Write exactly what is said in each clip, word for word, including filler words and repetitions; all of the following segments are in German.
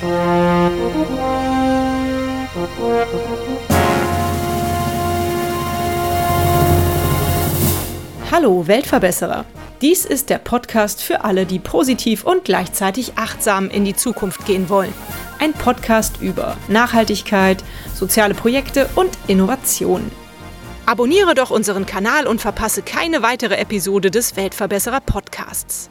Hallo Weltverbesserer! Dies ist der Podcast für alle, die positiv und gleichzeitig achtsam in die Zukunft gehen wollen. Ein Podcast über Nachhaltigkeit, soziale Projekte und Innovationen. Abonniere doch unseren Kanal und verpasse keine weitere Episode des Weltverbesserer Podcasts.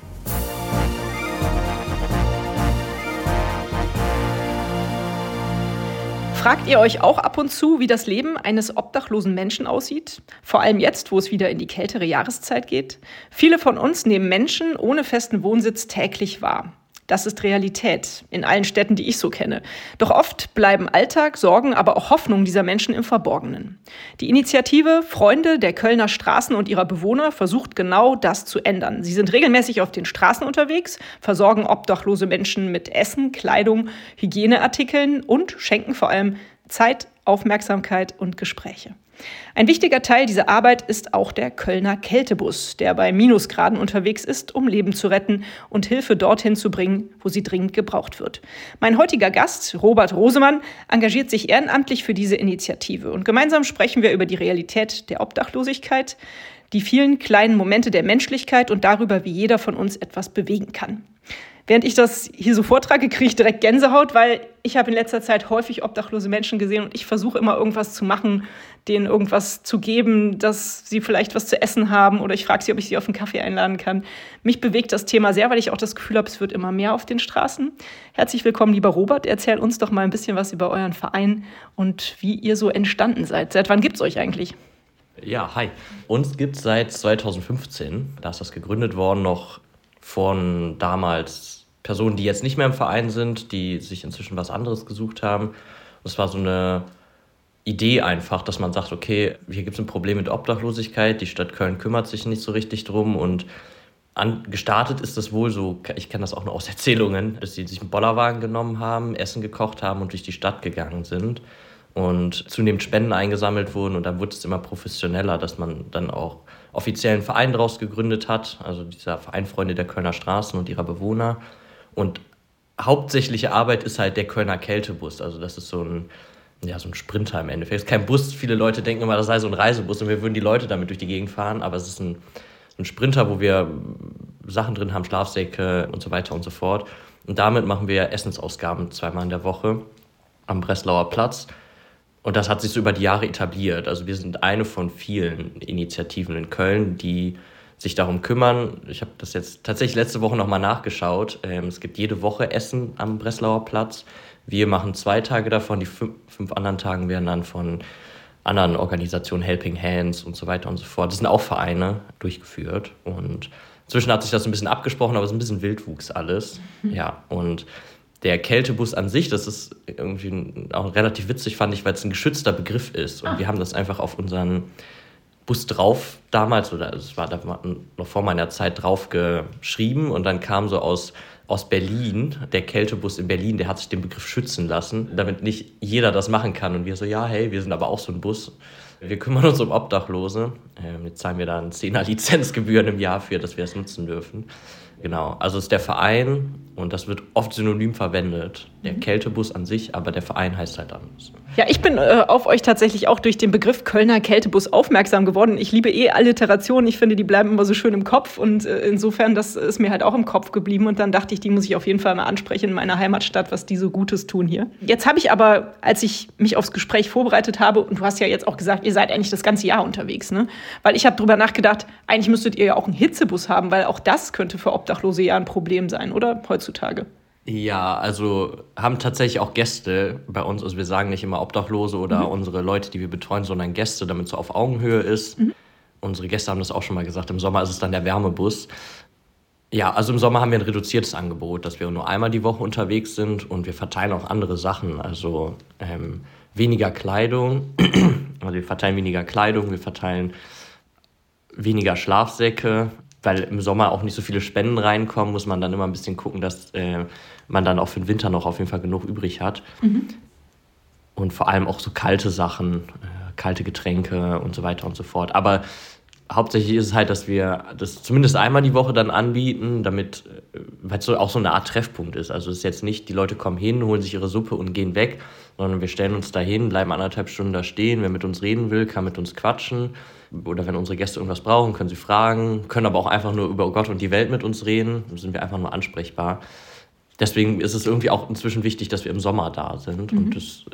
Fragt ihr euch auch ab und zu, wie das Leben eines obdachlosen Menschen aussieht? Vor allem jetzt, wo es wieder in die kältere Jahreszeit geht. Viele von uns nehmen Menschen ohne festen Wohnsitz täglich wahr. Das ist Realität in allen Städten, die ich so kenne. Doch oft bleiben Alltag, Sorgen, aber auch Hoffnung dieser Menschen im Verborgenen. Die Initiative Freunde der Kölner Straßen und ihrer Bewohner versucht genau das zu ändern. Sie sind regelmäßig auf den Straßen unterwegs, versorgen obdachlose Menschen mit Essen, Kleidung, Hygieneartikeln und schenken vor allem Zeit, Aufmerksamkeit und Gespräche. Ein wichtiger Teil dieser Arbeit ist auch der Kölner Kältebus, der bei Minusgraden unterwegs ist, um Leben zu retten und Hilfe dorthin zu bringen, wo sie dringend gebraucht wird. Mein heutiger Gast, Robert Rosemann, engagiert sich ehrenamtlich für diese Initiative. Und gemeinsam sprechen wir über die Realität der Obdachlosigkeit, die vielen kleinen Momente der Menschlichkeit und darüber, wie jeder von uns etwas bewegen kann. Während ich das hier so vortrage, kriege ich direkt Gänsehaut, weil ich habe in letzter Zeit häufig obdachlose Menschen gesehen und ich versuche immer irgendwas zu machen, denen irgendwas zu geben, dass sie vielleicht was zu essen haben oder ich frage sie, ob ich sie auf einen Kaffee einladen kann. Mich bewegt das Thema sehr, weil ich auch das Gefühl habe, es wird immer mehr auf den Straßen. Herzlich willkommen, lieber Robert. Erzähl uns doch mal ein bisschen was über euren Verein und wie ihr so entstanden seid. Seit wann gibt es euch eigentlich? Ja, hi. Uns gibt es seit zweitausendfünfzehn. Da ist das gegründet worden, noch von damals Personen, die jetzt nicht mehr im Verein sind, die sich inzwischen was anderes gesucht haben. Das war so eine Idee einfach, dass man sagt, okay, hier gibt es ein Problem mit Obdachlosigkeit, die Stadt Köln kümmert sich nicht so richtig drum und an, gestartet ist das wohl so, ich kenne das auch nur aus Erzählungen, dass sie sich einen Bollerwagen genommen haben, Essen gekocht haben und durch die Stadt gegangen sind und zunehmend Spenden eingesammelt wurden und dann wurde es immer professioneller, dass man dann auch offiziellen Verein daraus gegründet hat, also dieser Verein Freunde der Kölner Straßen und ihrer Bewohner. Und hauptsächliche Arbeit ist halt der Kölner Kältebus, also das ist so ein, ja, so ein Sprinter im Endeffekt. Es ist kein Bus, viele Leute denken immer, das sei so ein Reisebus und wir würden die Leute damit durch die Gegend fahren, aber es ist ein, ein Sprinter, wo wir Sachen drin haben, Schlafsäcke und so weiter und so fort. Und damit machen wir Essensausgaben zweimal in der Woche am Breslauer Platz. Und das hat sich so über die Jahre etabliert. Also wir sind eine von vielen Initiativen in Köln, die sich darum kümmern. Ich habe das jetzt tatsächlich letzte Woche nochmal nachgeschaut. Ähm, es gibt jede Woche Essen am Breslauer Platz. Wir machen zwei Tage davon. Die fünf, fünf anderen Tagen werden dann von anderen Organisationen, Helping Hands und so weiter und so fort. Das sind auch Vereine durchgeführt. Und inzwischen hat sich das ein bisschen abgesprochen, aber es ist ein bisschen Wildwuchs alles. Mhm. Ja, und der Kältebus an sich, das ist irgendwie auch relativ witzig, fand ich, weil es ein geschützter Begriff ist. Und ah. wir haben das einfach auf unseren Bus drauf damals, oder es war da noch vor meiner Zeit drauf geschrieben. Und dann kam so aus, aus Berlin, der Kältebus in Berlin, der hat sich den Begriff schützen lassen, damit nicht jeder das machen kann. Und wir so, ja, hey, wir sind aber auch so ein Bus. Wir kümmern uns um Obdachlose. Ähm, jetzt zahlen wir da einen Zehner Lizenzgebühren im Jahr für, dass wir das nutzen dürfen. Genau, also es ist der Verein und das wird oft synonym verwendet. Der Kältebus an sich, aber der Verein heißt halt anders. Ja, ich bin äh, auf euch tatsächlich auch durch den Begriff Kölner Kältebus aufmerksam geworden. Ich liebe eh Alliterationen, ich finde, die bleiben immer so schön im Kopf und äh, insofern, das ist mir halt auch im Kopf geblieben und dann dachte ich, die muss ich auf jeden Fall mal ansprechen in meiner Heimatstadt, was die so Gutes tun hier. Jetzt habe ich aber, als ich mich aufs Gespräch vorbereitet habe, und du hast ja jetzt auch gesagt, ihr seid eigentlich das ganze Jahr unterwegs, ne? Weil ich habe drüber nachgedacht, eigentlich müsstet ihr ja auch einen Hitzebus haben, weil auch das könnte für Obdachlose ja ein Problem sein, oder? Heutzutage. Ja, also haben tatsächlich auch Gäste bei uns. Also wir sagen nicht immer Obdachlose oder mhm. unsere Leute, die wir betreuen, sondern Gäste, damit es so auf Augenhöhe ist. Mhm. Unsere Gäste haben das auch schon mal gesagt. Im Sommer ist es dann der Wärmebus. Ja, also im Sommer haben wir ein reduziertes Angebot, dass wir nur einmal die Woche unterwegs sind und wir verteilen auch andere Sachen. Also ähm, weniger Kleidung. Also wir verteilen weniger Kleidung, wir verteilen weniger Schlafsäcke. Weil im Sommer auch nicht so viele Spenden reinkommen, muss man dann immer ein bisschen gucken, dass äh, man dann auch für den Winter noch auf jeden Fall genug übrig hat. Mhm. Und vor allem auch so kalte Sachen, äh, kalte Getränke und so weiter und so fort. Aber Hauptsächlich ist es halt, dass wir das zumindest einmal die Woche dann anbieten, damit, weil es so auch so eine Art Treffpunkt ist. Also es ist jetzt nicht, die Leute kommen hin, holen sich ihre Suppe und gehen weg, sondern wir stellen uns da hin, bleiben anderthalb Stunden da stehen. Wer mit uns reden will, kann mit uns quatschen. Oder wenn unsere Gäste irgendwas brauchen, können sie fragen, können aber auch einfach nur über Gott und die Welt mit uns reden. Dann sind wir einfach nur ansprechbar. Deswegen ist es irgendwie auch inzwischen wichtig, dass wir im Sommer da sind. Mhm. Und das,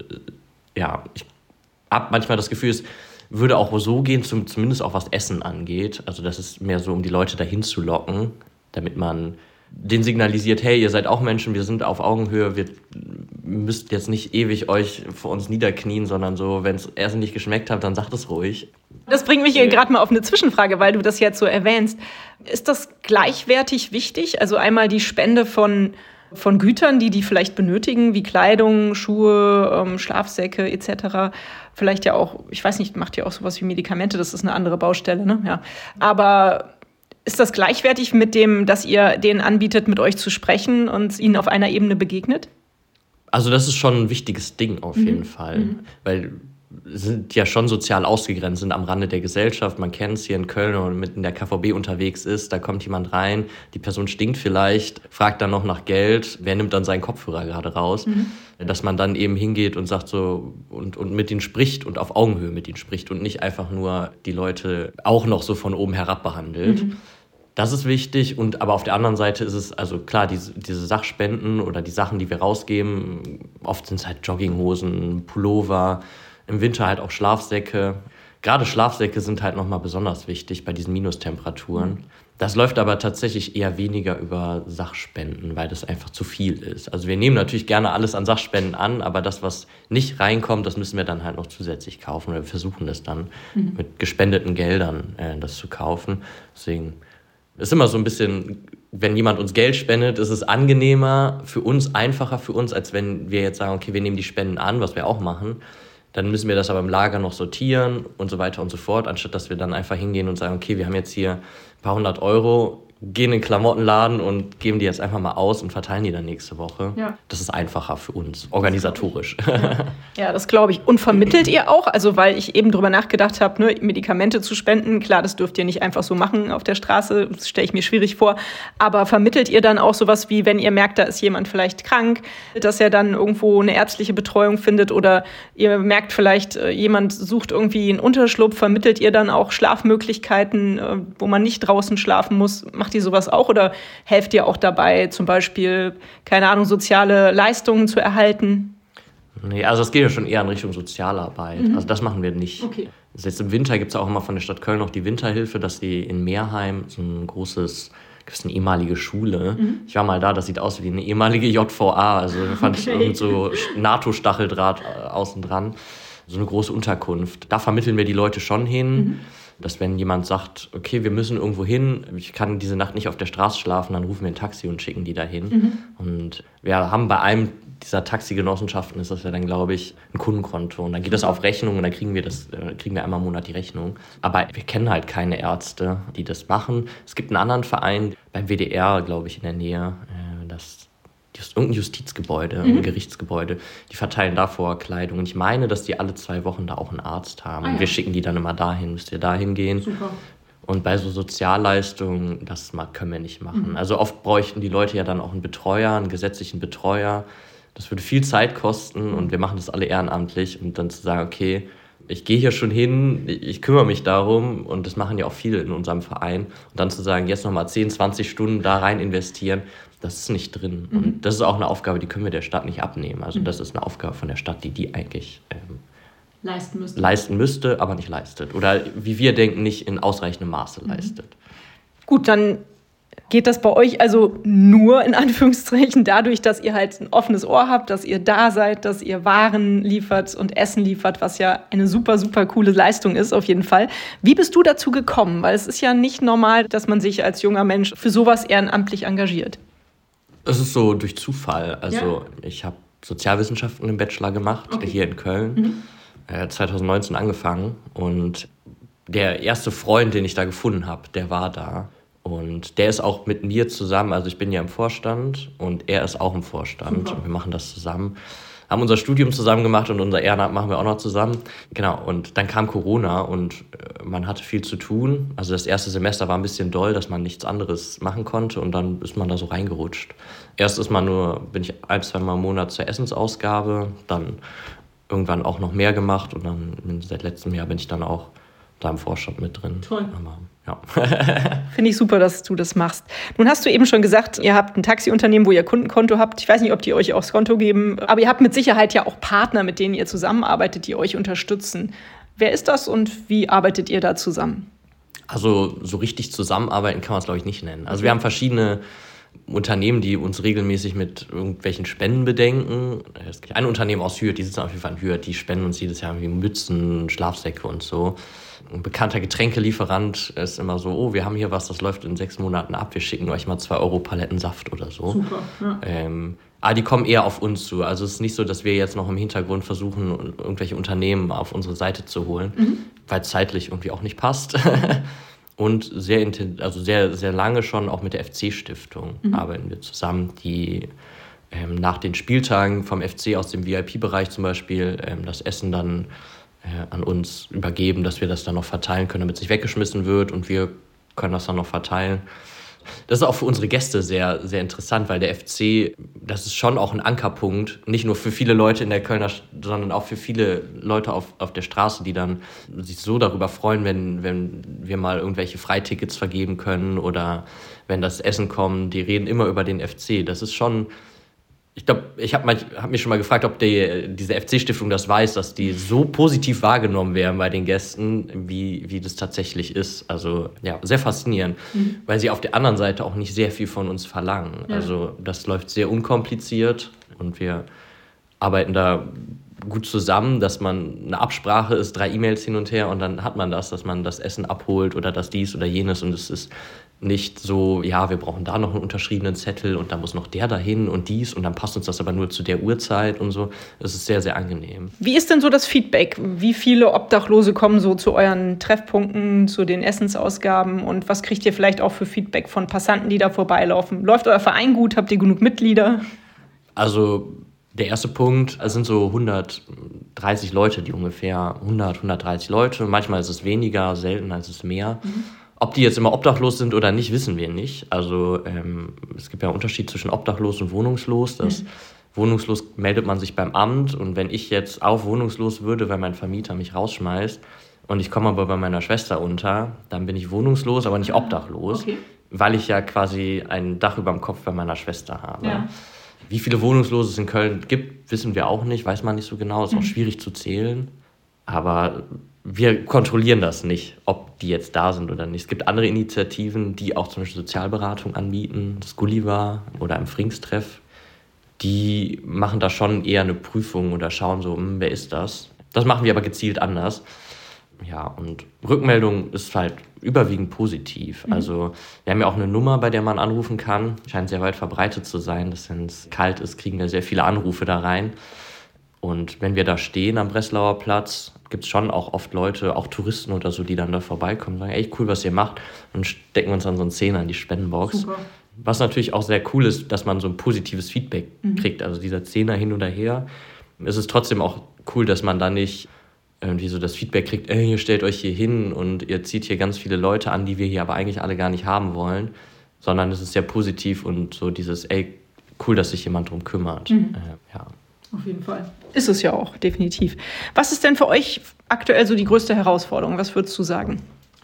ja, ich habe manchmal das Gefühl, es würde auch so gehen, zum, zumindest auch was Essen angeht. Also das ist mehr so, um die Leute dahin zu locken, damit man denen signalisiert, hey, ihr seid auch Menschen, wir sind auf Augenhöhe, wir müsst jetzt nicht ewig euch vor uns niederknien, sondern so, wenn es Essen nicht geschmeckt hat, dann sagt es ruhig. Das bringt mich hier gerade mal auf eine Zwischenfrage, weil du das jetzt so erwähnst. Ist das gleichwertig wichtig? Also einmal die Spende von von Gütern, die die vielleicht benötigen, wie Kleidung, Schuhe, ähm, Schlafsäcke et cetera. Vielleicht ja auch, ich weiß nicht, macht ihr auch sowas wie Medikamente, das ist eine andere Baustelle, ne? Ja. Aber ist das gleichwertig mit dem, dass ihr denen anbietet, mit euch zu sprechen und ihnen auf einer Ebene begegnet? Also das ist schon ein wichtiges Ding auf jeden mhm. Fall, mhm. weil sind ja schon sozial ausgegrenzt, sind am Rande der Gesellschaft. Man kennt es hier in Köln, wenn man mit in der K V B unterwegs ist, da kommt jemand rein, die Person stinkt vielleicht, fragt dann noch nach Geld, wer nimmt dann seinen Kopfhörer gerade raus? Mhm. Dass man dann eben hingeht und sagt so und, und mit ihnen spricht und auf Augenhöhe mit ihnen spricht und nicht einfach nur die Leute auch noch so von oben herab behandelt. Mhm. Das ist wichtig, und aber auf der anderen Seite ist es, also klar, diese, diese Sachspenden oder die Sachen, die wir rausgeben, oft sind es halt Jogginghosen, Pullover, im Winter halt auch Schlafsäcke. Gerade Schlafsäcke sind halt nochmal besonders wichtig bei diesen Minustemperaturen. Das läuft aber tatsächlich eher weniger über Sachspenden, weil das einfach zu viel ist. Also wir nehmen natürlich gerne alles an Sachspenden an, aber das, was nicht reinkommt, das müssen wir dann halt noch zusätzlich kaufen. Oder wir versuchen das dann mhm. mit gespendeten Geldern äh, das zu kaufen. Deswegen ist immer so ein bisschen, wenn jemand uns Geld spendet, ist es angenehmer für uns, einfacher für uns, als wenn wir jetzt sagen, okay, wir nehmen die Spenden an, was wir auch machen. Dann müssen wir das aber im Lager noch sortieren und so weiter und so fort, anstatt dass wir dann einfach hingehen und sagen, okay, wir haben jetzt hier ein paar hundert Euro, gehen in den Klamottenladen und geben die jetzt einfach mal aus und verteilen die dann nächste Woche. Ja. Das ist einfacher für uns, organisatorisch. Ja, ja, das glaube ich. Und vermittelt ihr auch? Also weil ich eben drüber nachgedacht habe, ne, Medikamente zu spenden, klar, das dürft ihr nicht einfach so machen auf der Straße, das stelle ich mir schwierig vor. Aber vermittelt ihr dann auch sowas wie, wenn ihr merkt, da ist jemand vielleicht krank, dass er dann irgendwo eine ärztliche Betreuung findet, oder ihr merkt vielleicht, jemand sucht irgendwie einen Unterschlupf, vermittelt ihr dann auch Schlafmöglichkeiten, wo man nicht draußen schlafen muss? Macht ihr sowas auch, oder helft ihr auch dabei, zum Beispiel, keine Ahnung, soziale Leistungen zu erhalten? Nee, also das geht ja schon eher in Richtung Sozialarbeit. Mhm. Also das machen wir nicht. Okay. Also jetzt im Winter gibt es auch immer von der Stadt Köln noch die Winterhilfe, dass die in Meerheim so ein großes, gibt es eine ehemalige Schule. Mhm. Ich war mal da, das sieht aus wie eine ehemalige J V A. Also fand okay. ich mit so NATO-Stacheldraht außen dran. So eine große Unterkunft. Da vermitteln wir die Leute schon hin. Mhm. Dass wenn jemand sagt, okay, wir müssen irgendwo hin, ich kann diese Nacht nicht auf der Straße schlafen, dann rufen wir ein Taxi und schicken die dahin. Mhm. Und wir haben bei einem dieser Taxigenossenschaften, ist das ja dann, glaube ich, ein Kundenkonto. Und dann geht das auf Rechnung und dann kriegen wir das, kriegen wir einmal im Monat die Rechnung. Aber wir kennen halt keine Ärzte, die das machen. Es gibt einen anderen Verein, beim W D R, glaube ich, in der Nähe, das Just, irgendein Justizgebäude, mhm. ein Gerichtsgebäude, die verteilen davor Kleidung. Und ich meine, dass die alle zwei Wochen da auch einen Arzt haben. Ah, ja. Und wir schicken die dann immer dahin, müsst ihr dahin gehen. Super. Und bei so Sozialleistungen, das können wir nicht machen. Mhm. Also oft bräuchten die Leute ja dann auch einen Betreuer, einen gesetzlichen Betreuer. Das würde viel Zeit kosten und wir machen das alle ehrenamtlich. Und dann zu sagen, okay, ich gehe hier schon hin, ich kümmere mich darum, und das machen ja auch viele in unserem Verein. Und dann zu sagen, jetzt nochmal zehn, zwanzig Stunden da rein investieren, das ist nicht drin. Mhm. Und das ist auch eine Aufgabe, die können wir der Stadt nicht abnehmen. Also mhm. das ist eine Aufgabe von der Stadt, die die eigentlich ähm, leisten müsste. leisten müsste, aber nicht leistet. Oder wie wir denken, nicht in ausreichendem Maße mhm. leistet. Gut, dann geht das bei euch also nur in Anführungszeichen dadurch, dass ihr halt ein offenes Ohr habt, dass ihr da seid, dass ihr Waren liefert und Essen liefert, was ja eine super, super coole Leistung ist auf jeden Fall. Wie bist du dazu gekommen? Weil es ist ja nicht normal, dass man sich als junger Mensch für sowas ehrenamtlich engagiert. Es ist so durch Zufall. Also ja. ich habe Sozialwissenschaften im Bachelor gemacht, okay. hier in Köln, mhm. äh, zwanzig neunzehn angefangen. Und der erste Freund, den ich da gefunden habe, der war da. Und der ist auch mit mir zusammen, also ich bin ja im Vorstand und er ist auch im Vorstand. Super. Und wir machen das zusammen. Haben unser Studium zusammen gemacht und unser Ehrenamt machen wir auch noch zusammen. Genau, und dann kam Corona und man hatte viel zu tun. Also das erste Semester war ein bisschen doll, dass man nichts anderes machen konnte und dann ist man da so reingerutscht. Erst ist man nur, bin ich ein, zwei Mal im Monat zur Essensausgabe, dann irgendwann auch noch mehr gemacht und dann seit letztem Jahr bin ich dann auch da im Vorstand mit drin. Toll. Aber, ja. Finde ich super, dass du das machst. Nun hast du eben schon gesagt, ihr habt ein Taxiunternehmen, wo ihr Kundenkonto habt. Ich weiß nicht, ob die euch auch das Konto geben, aber ihr habt mit Sicherheit ja auch Partner, mit denen ihr zusammenarbeitet, die euch unterstützen. Wer ist das und wie arbeitet ihr da zusammen? Also so richtig zusammenarbeiten kann man es, glaube ich, nicht nennen. Also wir haben verschiedene Unternehmen, die uns regelmäßig mit irgendwelchen Spenden bedenken. Es gibt ein Unternehmen aus Hürth, die sitzen auf jeden Fall in Hürth, die spenden uns jedes Jahr irgendwie Mützen, Schlafsäcke und so. Ein bekannter Getränkelieferant ist immer so, oh, wir haben hier was, das läuft in sechs Monaten ab, wir schicken euch mal zwei Euro Paletten Saft oder so. Super, ja. Ähm, aber die kommen eher auf uns zu. Also es ist nicht so, dass wir jetzt noch im Hintergrund versuchen, irgendwelche Unternehmen auf unsere Seite zu holen, mhm. weil es zeitlich irgendwie auch nicht passt. Und sehr, also sehr, sehr lange schon auch mit der F C-Stiftung mhm. arbeiten wir zusammen, die ähm, nach den Spieltagen vom F C aus dem V I P-Bereich zum Beispiel ähm, das Essen dann äh, an uns übergeben, dass wir das dann noch verteilen können, damit es nicht weggeschmissen wird und wir können das dann noch verteilen. Das ist auch für unsere Gäste sehr, sehr interessant, weil der F C, das ist schon auch ein Ankerpunkt, nicht nur für viele Leute in der Kölner, sondern auch für viele Leute auf, auf der Straße, die dann sich so darüber freuen, wenn, wenn wir mal irgendwelche Freitickets vergeben können oder wenn das Essen kommt. Die reden immer über den F C. Das ist schon, ich glaube, ich habe hab mich schon mal gefragt, ob die, diese F C-Stiftung das weiß, dass die so positiv wahrgenommen werden bei den Gästen, wie, wie das tatsächlich ist. Also ja, sehr faszinierend, mhm. weil sie auf der anderen Seite auch nicht sehr viel von uns verlangen. Ja. Also das läuft sehr unkompliziert und wir arbeiten da gut zusammen, dass man eine Absprache ist, drei E-Mails hin und her und dann hat man das, dass man das Essen abholt oder das dies oder jenes und es ist nicht so, ja, wir brauchen da noch einen unterschriebenen Zettel und da muss noch der dahin und dies und dann passt uns das aber nur zu der Uhrzeit und so. Das ist sehr, sehr angenehm. Wie ist denn so das Feedback? Wie viele Obdachlose kommen so zu euren Treffpunkten, zu den Essensausgaben und was kriegt ihr vielleicht auch für Feedback von Passanten, die da vorbeilaufen? Läuft euer Verein gut? Habt ihr genug Mitglieder? Also der erste Punkt, es sind so hundertdreißig Leute, die ungefähr hundert, hundertdreißig Leute. Manchmal ist es weniger, seltener ist es mehr. Mhm. Ob die jetzt immer obdachlos sind oder nicht, wissen wir nicht. Also ähm, es gibt ja einen Unterschied zwischen obdachlos und wohnungslos. Das mhm. Wohnungslos meldet man sich beim Amt und wenn ich jetzt auch wohnungslos würde, weil mein Vermieter mich rausschmeißt und ich komme aber bei meiner Schwester unter, dann bin ich wohnungslos, aber nicht obdachlos, okay. weil ich ja quasi ein Dach über dem Kopf bei meiner Schwester habe. Ja. Wie viele Wohnungslose es in Köln gibt, wissen wir auch nicht, weiß man nicht so genau, ist auch schwierig zu zählen. Aber wir kontrollieren das nicht, ob die jetzt da sind oder nicht. Es gibt andere Initiativen, die auch zum Beispiel Sozialberatung anbieten, das Gulliver oder im Frings-Treff. Die machen da schon eher eine Prüfung oder schauen so, hm, wer ist das? Das machen wir aber gezielt anders. Ja, und Rückmeldung ist halt überwiegend positiv. Mhm. Also wir haben ja auch eine Nummer, bei der man anrufen kann. Scheint sehr weit verbreitet zu sein. Dass wenn es kalt ist, kriegen wir sehr viele Anrufe da rein. Und wenn wir da stehen am Breslauer Platz, gibt es schon auch oft Leute, auch Touristen oder so, die dann da vorbeikommen und sagen, ey, cool, was ihr macht. Und stecken uns dann so einen Zehner in die Spendenbox. Super. Was natürlich auch sehr cool ist, dass man so ein positives Feedback mhm. kriegt. Also dieser Zehner hin oder her. Es ist trotzdem auch cool, dass man da nicht irgendwie so das Feedback kriegt, ey, ihr stellt euch hier hin und ihr zieht hier ganz viele Leute an, die wir hier aber eigentlich alle gar nicht haben wollen. Sondern es ist sehr positiv und so dieses, ey, cool, dass sich jemand drum kümmert. Mhm. Äh, ja. Auf jeden Fall. Ist es ja auch, definitiv. Was ist denn für euch aktuell so die größte Herausforderung? Was würdest du sagen?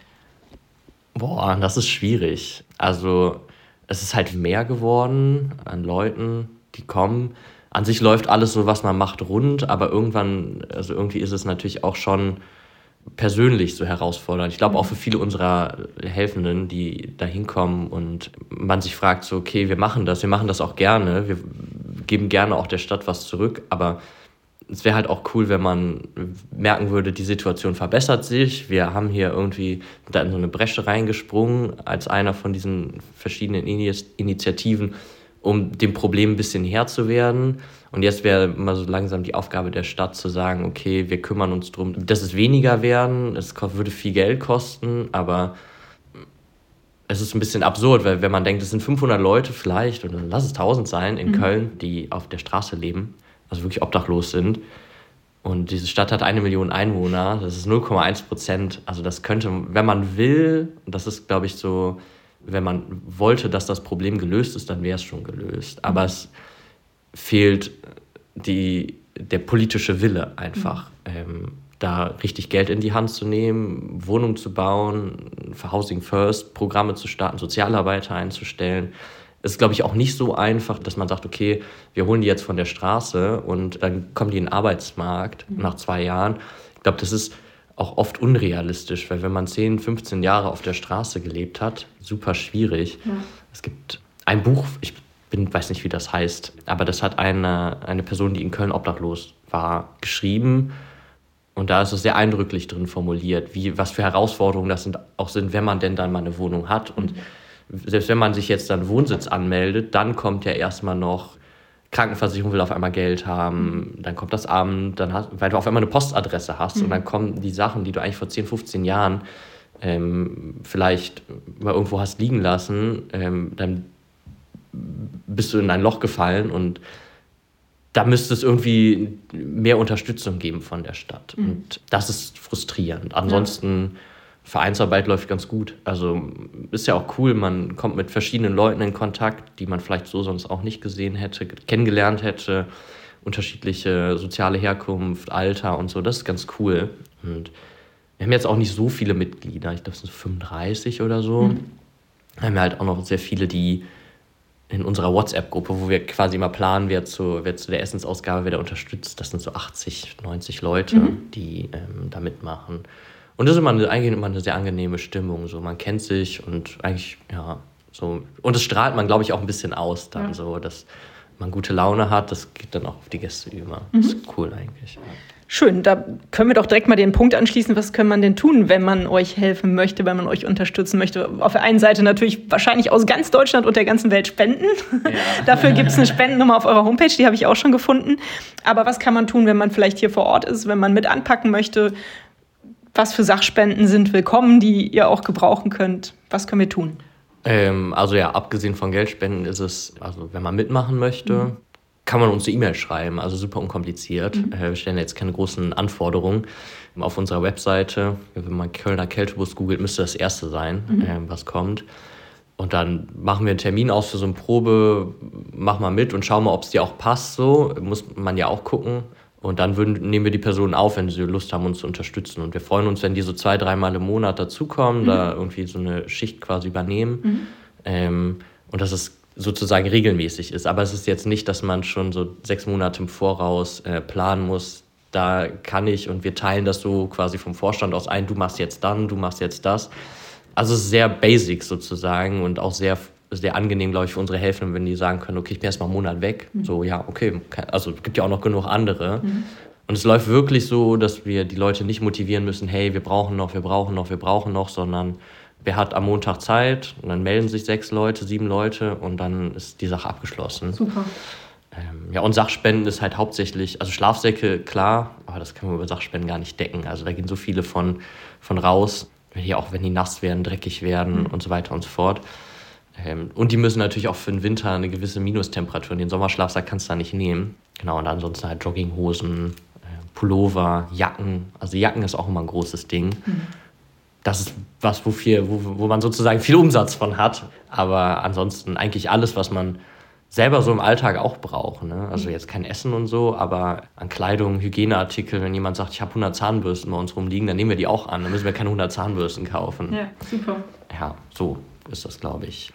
Boah, das ist schwierig. Also es ist halt mehr geworden an Leuten, die kommen. An sich läuft alles so, was man macht, rund, aber irgendwann, also irgendwie ist es natürlich auch schon persönlich so herausfordernd. Ich glaube auch für viele unserer Helfenden, die da hinkommen und man sich fragt so, okay, wir machen das, wir machen das auch gerne, wir geben gerne auch der Stadt was zurück, aber es wäre halt auch cool, wenn man merken würde, die Situation verbessert sich, wir haben hier irgendwie da in so eine Bresche reingesprungen als einer von diesen verschiedenen Initiativen, um dem Problem ein bisschen Herr zu werden. Und jetzt wäre mal so langsam die Aufgabe der Stadt zu sagen, okay, wir kümmern uns darum, dass es weniger werden, es würde viel Geld kosten, aber es ist ein bisschen absurd, weil wenn man denkt, es sind fünfhundert Leute vielleicht, oder lass es tausend sein in mhm. Köln, die auf der Straße leben, also wirklich obdachlos sind. Und diese Stadt hat eine Million Einwohner, das ist null Komma eins Prozent. Also das könnte, wenn man will, das ist, glaube ich, so, wenn man wollte, dass das Problem gelöst ist, dann wäre es schon gelöst. Aber mhm. es fehlt die, der politische Wille einfach, mhm. ähm, da richtig Geld in die Hand zu nehmen, Wohnungen zu bauen, für Housing First Programme zu starten, Sozialarbeiter einzustellen. Es ist, glaube ich, auch nicht so einfach, dass man sagt, okay, wir holen die jetzt von der Straße und dann kommen die in den Arbeitsmarkt mhm. nach zwei Jahren. Ich glaube, das ist auch oft unrealistisch, weil wenn man zehn, fünfzehn Jahre auf der Straße gelebt hat, super schwierig. Ja. Es gibt ein Buch, ich bin, weiß nicht, wie das heißt, aber das hat eine, eine Person, die in Köln obdachlos war, geschrieben. Und da ist es sehr eindrücklich drin formuliert, wie, was für Herausforderungen das sind, auch sind, wenn man denn dann mal eine Wohnung hat. Und selbst wenn man sich jetzt dann Wohnsitz anmeldet, dann kommt ja erstmal noch, Krankenversicherung will auf einmal Geld haben, dann kommt das Amt, dann hast, weil du auf einmal eine Postadresse hast mhm. und dann kommen die Sachen, die du eigentlich vor zehn, fünfzehn Jahren ähm, vielleicht mal irgendwo hast liegen lassen, ähm, dann bist du in ein Loch gefallen und da müsste es irgendwie mehr Unterstützung geben von der Stadt. Mhm. Und das ist frustrierend. Ansonsten, ja. Vereinsarbeit läuft ganz gut. Also ist ja auch cool, man kommt mit verschiedenen Leuten in Kontakt, die man vielleicht so sonst auch nicht gesehen hätte, kennengelernt hätte. Unterschiedliche soziale Herkunft, Alter und so, das ist ganz cool. Und wir haben jetzt auch nicht so viele Mitglieder, ich glaube es sind fünfunddreißig oder so. Mhm. Wir haben halt auch noch sehr viele, die in unserer WhatsApp-Gruppe, wo wir quasi immer planen, wer zu, wer zu der Essensausgabe, wer da unterstützt. Das sind so achtzig, neunzig Leute, mhm. die ähm, da mitmachen. Und das ist immer eine, eigentlich immer eine sehr angenehme Stimmung. So, man kennt sich und eigentlich, ja, so. Und das strahlt man, glaube ich, auch ein bisschen aus dann, ja. so, dass man gute Laune hat. Das geht dann auch auf die Gäste über. Mhm. Das ist cool eigentlich. Ja. Schön, da können wir doch direkt mal den Punkt anschließen, was kann man denn tun, wenn man euch helfen möchte, wenn man euch unterstützen möchte? Auf der einen Seite natürlich wahrscheinlich aus ganz Deutschland und der ganzen Welt spenden. Ja. Dafür gibt es eine Spendennummer auf eurer Homepage, die habe ich auch schon gefunden. Aber was kann man tun, wenn man vielleicht hier vor Ort ist, wenn man mit anpacken möchte? Was für Sachspenden sind willkommen, die ihr auch gebrauchen könnt? Was können wir tun? Ähm, also ja, abgesehen von Geldspenden ist es, also wenn man mitmachen möchte, mhm. kann man uns eine E-Mail schreiben, also super unkompliziert. Mhm. Wir stellen jetzt keine großen Anforderungen. Auf unserer Webseite, wenn man Kölner Kältebus googelt, müsste das erste sein, mhm. äh, was kommt. Und dann machen wir einen Termin aus für so eine Probe, mach mal mit und schau mal, ob es dir auch passt. So muss man ja auch gucken. Und dann würden, nehmen wir die Personen auf, wenn sie Lust haben, uns zu unterstützen. Und wir freuen uns, wenn die so zwei, dreimal im Monat dazukommen, mhm. da irgendwie so eine Schicht quasi übernehmen. Mhm. Ähm, und das ist sozusagen regelmäßig ist. Aber es ist jetzt nicht, dass man schon so sechs Monate im Voraus äh, planen muss. Da kann ich und wir teilen das so quasi vom Vorstand aus ein. Du machst jetzt dann, du machst jetzt das. Also es ist sehr basic sozusagen und auch sehr, sehr angenehm, glaube ich, für unsere Helfenden, wenn die sagen können, okay, ich bin erst mal einen Monat weg. Mhm. So, ja, okay. Also es gibt ja auch noch genug andere. Mhm. Und es läuft wirklich so, dass wir die Leute nicht motivieren müssen, hey, wir brauchen noch, wir brauchen noch, wir brauchen noch, sondern wer hat am Montag Zeit? Und dann melden sich sechs Leute, sieben Leute und dann ist die Sache abgeschlossen. Super. Ähm, ja, und Sachspenden ist halt hauptsächlich, also Schlafsäcke, klar, aber das können wir über Sachspenden gar nicht decken. Also da gehen so viele von, von raus, hier auch wenn die nass werden, dreckig werden mhm. und so weiter und so fort. Ähm, und die müssen natürlich auch für den Winter eine gewisse Minustemperatur. Den Sommerschlafsack kannst du da nicht nehmen. Genau, und ansonsten halt Jogginghosen, äh, Pullover, Jacken. Also Jacken ist auch immer ein großes Ding. Mhm. Das ist was, wofür, wo, wo man sozusagen viel Umsatz von hat. Aber ansonsten eigentlich alles, was man selber so im Alltag auch braucht. Ne? Also jetzt kein Essen und so, aber an Kleidung, Hygieneartikel, wenn jemand sagt, ich habe hundert Zahnbürsten bei uns rumliegen, dann nehmen wir die auch an. Dann müssen wir keine hundert Zahnbürsten kaufen. Ja, super. Ja, so ist das, glaube ich.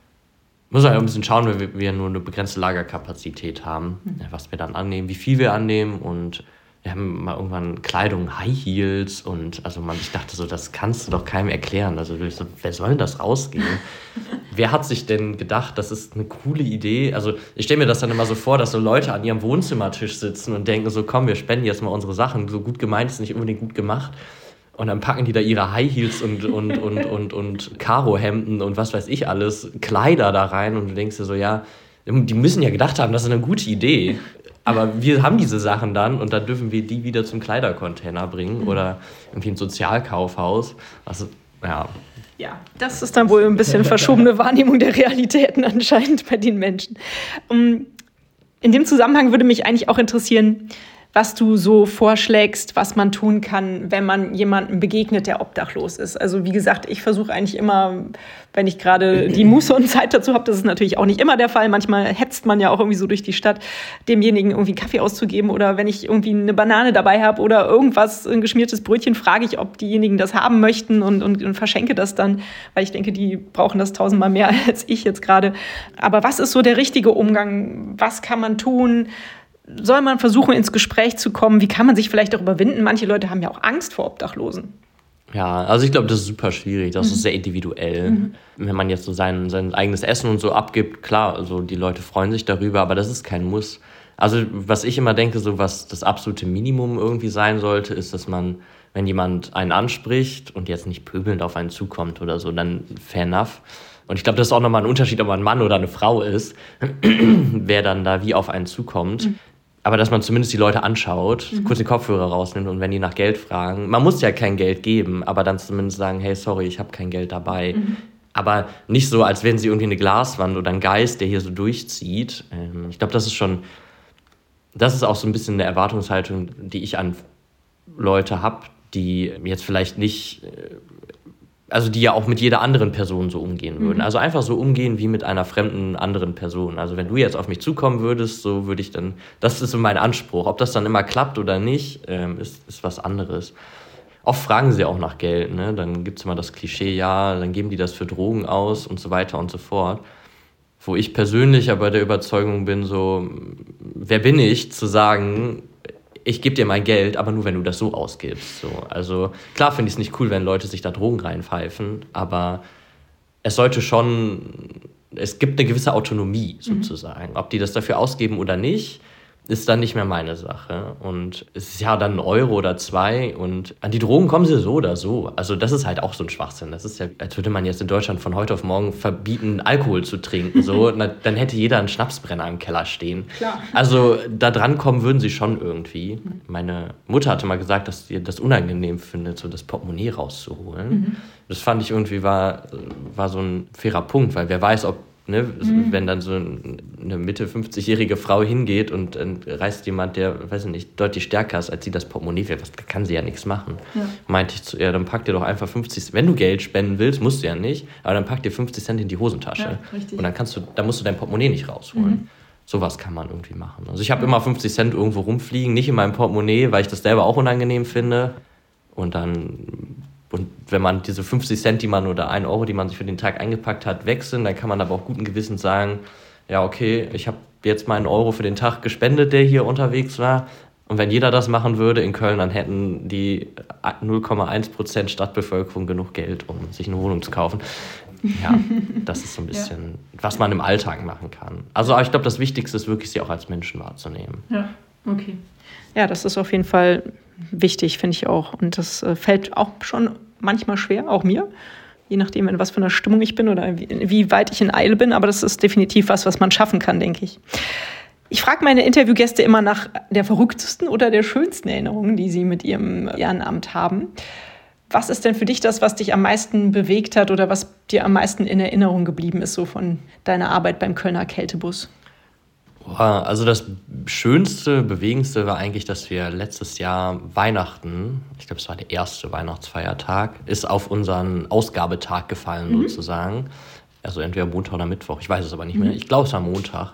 Muss man ja ein bisschen schauen, weil wir nur eine begrenzte Lagerkapazität haben, mhm. was wir dann annehmen, wie viel wir annehmen. Und wir haben mal irgendwann Kleidung, High Heels und also man, ich dachte so, das kannst du doch keinem erklären. Also so, wer soll denn das rausgehen? Wer hat sich denn gedacht, das ist eine coole Idee? Also ich stelle mir das dann immer so vor, dass so Leute an ihrem Wohnzimmertisch sitzen und denken so, komm, wir spenden jetzt mal unsere Sachen. So gut gemeint ist nicht unbedingt gut gemacht. Und dann packen die da ihre High Heels und, und, und, und, und Karohemden und was weiß ich alles, Kleider da rein und du denkst dir so, ja, die müssen ja gedacht haben, das ist eine gute Idee. Aber wir haben diese Sachen dann und dann dürfen wir die wieder zum Kleidercontainer bringen oder irgendwie ins Sozialkaufhaus. Also, Ja. Ja, das ist dann wohl ein bisschen verschobene Wahrnehmung der Realitäten anscheinend bei den Menschen. In dem Zusammenhang würde mich eigentlich auch interessieren, was du so vorschlägst, was man tun kann, wenn man jemandem begegnet, der obdachlos ist. Also wie gesagt, ich versuche eigentlich immer, wenn ich gerade die Muße und Zeit dazu habe, das ist natürlich auch nicht immer der Fall. Manchmal hetzt man ja auch irgendwie so durch die Stadt, demjenigen irgendwie Kaffee auszugeben. Oder wenn ich irgendwie eine Banane dabei habe oder irgendwas, ein geschmiertes Brötchen, frage ich, ob diejenigen das haben möchten und, und, und verschenke das dann, weil ich denke, die brauchen das tausendmal mehr als ich jetzt gerade. Aber was ist so der richtige Umgang? Was kann man tun? Soll man versuchen, ins Gespräch zu kommen? Wie kann man sich vielleicht auch überwinden? Manche Leute haben ja auch Angst vor Obdachlosen. Ja, also ich glaube, das ist super schwierig. Das mhm. ist sehr individuell. Mhm. Wenn man jetzt so sein, sein eigenes Essen und so abgibt, klar, also die Leute freuen sich darüber, aber das ist kein Muss. Also was ich immer denke, so was das absolute Minimum irgendwie sein sollte, ist, dass man, wenn jemand einen anspricht und jetzt nicht pöbelnd auf einen zukommt oder so, dann fair enough. Und ich glaube, das ist auch nochmal ein Unterschied, ob man ein Mann oder eine Frau ist, wer dann da wie auf einen zukommt. Mhm. Aber dass man zumindest die Leute anschaut, mhm. kurz die Kopfhörer rausnimmt und wenn die nach Geld fragen, man muss ja kein Geld geben, aber dann zumindest sagen, hey, sorry, ich habe kein Geld dabei. Mhm. Aber nicht so, als wären sie irgendwie eine Glaswand oder ein Geist, der hier so durchzieht. Ähm, ich glaube, das ist schon, das ist auch so ein bisschen eine Erwartungshaltung, die ich an Leute habe, die jetzt vielleicht nicht, also die ja auch mit jeder anderen Person so umgehen würden. Mhm. Also einfach so umgehen wie mit einer fremden anderen Person. Also wenn du jetzt auf mich zukommen würdest, so würde ich dann, das ist so mein Anspruch. Ob das dann immer klappt oder nicht, ähm, ist, ist was anderes. Oft fragen sie auch nach Geld, ne? Dann gibt es immer das Klischee, ja, dann geben die das für Drogen aus und so weiter und so fort. Wo ich persönlich aber der Überzeugung bin, so, wer bin ich, zu sagen, ich gebe dir mein Geld, aber nur, wenn du das so ausgibst. So. Also klar finde ich es nicht cool, wenn Leute sich da Drogen reinpfeifen, aber es sollte schon, es gibt eine gewisse Autonomie sozusagen. Mhm. Ob die das dafür ausgeben oder nicht, ist dann nicht mehr meine Sache. Und es ist ja dann ein Euro oder zwei und an die Drogen kommen sie so oder so. Also das ist halt auch so ein Schwachsinn. Das ist ja, als würde man jetzt in Deutschland von heute auf morgen verbieten, Alkohol zu trinken. So, na, dann hätte jeder einen Schnapsbrenner im Keller stehen. Klar. Also da dran kommen würden sie schon irgendwie. Meine Mutter hatte mal gesagt, dass sie das unangenehm findet, so das Portemonnaie rauszuholen. Mhm. Das fand ich irgendwie war, war so ein fairer Punkt, weil wer weiß, ob Ne, mhm. wenn dann so eine Mitte fünfzigjährige Frau hingeht und äh, reißt jemand, der, weiß ich nicht, deutlich stärker ist, als sie das Portemonnaie will, was kann sie ja nichts machen. Ja. Meinte ich zu ihr, dann pack dir doch einfach fünfzig, wenn du Geld spenden willst, musst du ja nicht, aber dann pack dir fünfzig Cent in die Hosentasche. Ja, und dann kannst du, dann musst du dein Portemonnaie nicht rausholen. Mhm. Sowas kann man irgendwie machen. Also ich habe mhm. immer fünfzig Cent irgendwo rumfliegen, nicht in meinem Portemonnaie, weil ich das selber auch unangenehm finde. Und dann Und wenn man diese fünfzig Cent, die man oder ein Euro, die man sich für den Tag eingepackt hat, weg sind, dann kann man aber auch guten Gewissens sagen, ja okay, ich habe jetzt mal einen Euro für den Tag gespendet, der hier unterwegs war. Und wenn jeder das machen würde in Köln, dann hätten die null Komma eins Prozent Stadtbevölkerung genug Geld, um sich eine Wohnung zu kaufen. Ja, das ist so ein bisschen, ja. was man im Alltag machen kann. Also ich glaube, das Wichtigste ist wirklich, sie auch als Menschen wahrzunehmen. Ja, okay. Ja, das ist auf jeden Fall wichtig, finde ich auch. Und das äh, fällt auch schon manchmal schwer, auch mir. Je nachdem, in was für einer Stimmung ich bin oder wie, wie weit ich in Eile bin. Aber das ist definitiv was, was man schaffen kann, denke ich. Ich frage meine Interviewgäste immer nach der verrücktesten oder der schönsten Erinnerung, die sie mit ihrem Ehrenamt haben. Was ist denn für dich das, was dich am meisten bewegt hat oder was dir am meisten in Erinnerung geblieben ist, so von deiner Arbeit beim Kölner Kältebus? Also das Schönste, Bewegendste war eigentlich, dass wir letztes Jahr Weihnachten, ich glaube, es war der erste Weihnachtsfeiertag, ist auf unseren Ausgabetag gefallen mhm. sozusagen. Also entweder Montag oder Mittwoch, ich weiß es aber nicht mehr. Ich glaube, es war Montag.